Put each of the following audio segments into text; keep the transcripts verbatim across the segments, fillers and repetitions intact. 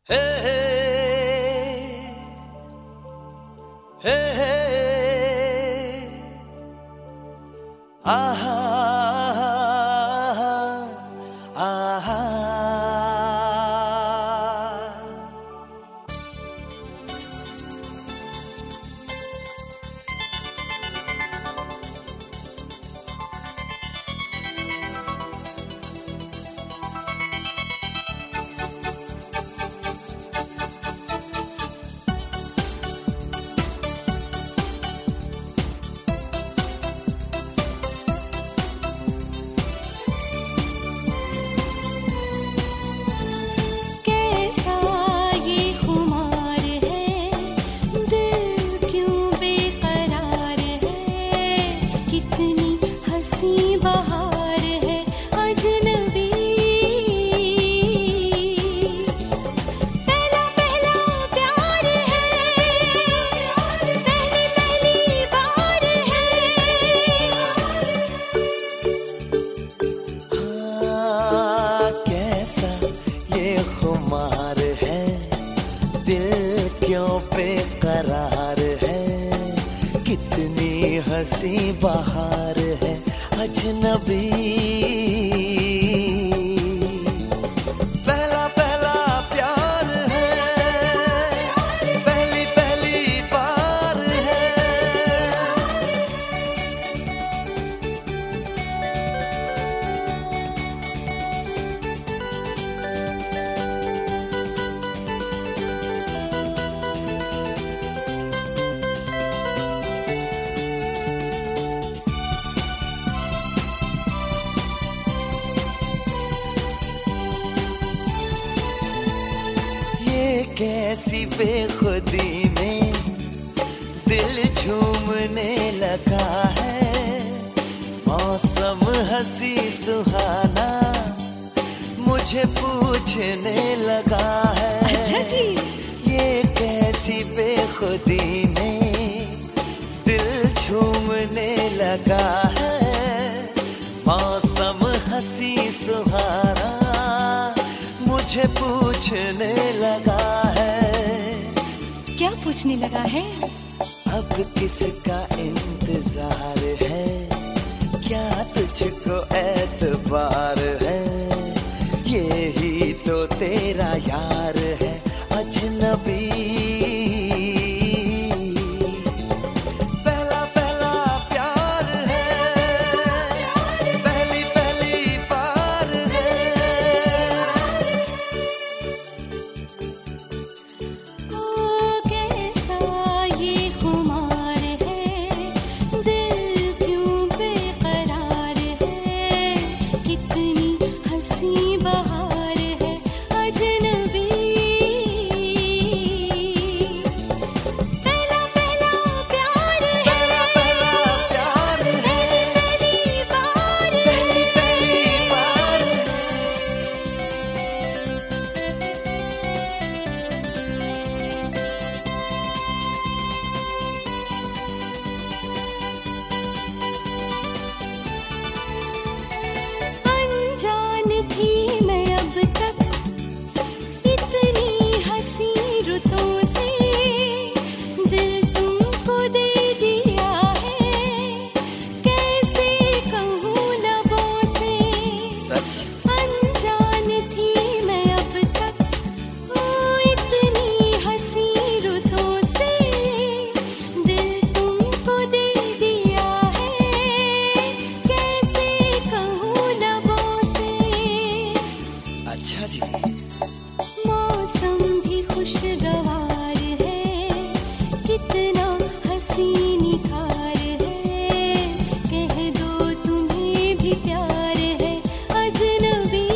हे हे हे हे आहा आहा खुमार है दिल क्यों बेकरार है, कितनी हंसी बहार है अजनबी। पहला पहला प्यार है, पहली पहली बार है। कैसी बेखुदी में दिल झूमने लगा है, मौसम हंसी सुहाना मुझे पूछने लगा है। अच्छा जी। ये कैसी बेखुदी में दिल झूमने लगा है, मौसम हंसी सुहाना मुझे पूछने लगा है। क्या पूछने लगा है? अब किसका इंतजार है, क्या तुझको एतबार है, यही तो तेरा यार है अजनबी। मौसम भी खुशगवार है, कितना हंसी निखार है, कह दो तुम्हें भी प्यार है अजनबी।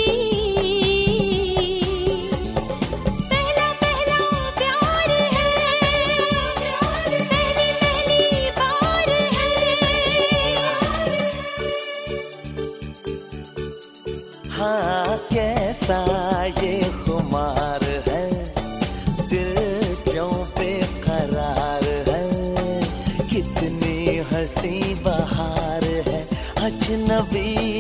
पहला पहला प्यार है, पहली पहली बार है। हाँ कैसा ये खुमार है, दिल क्यों बेकरार है, कितनी हंसी बहार है अजनबी।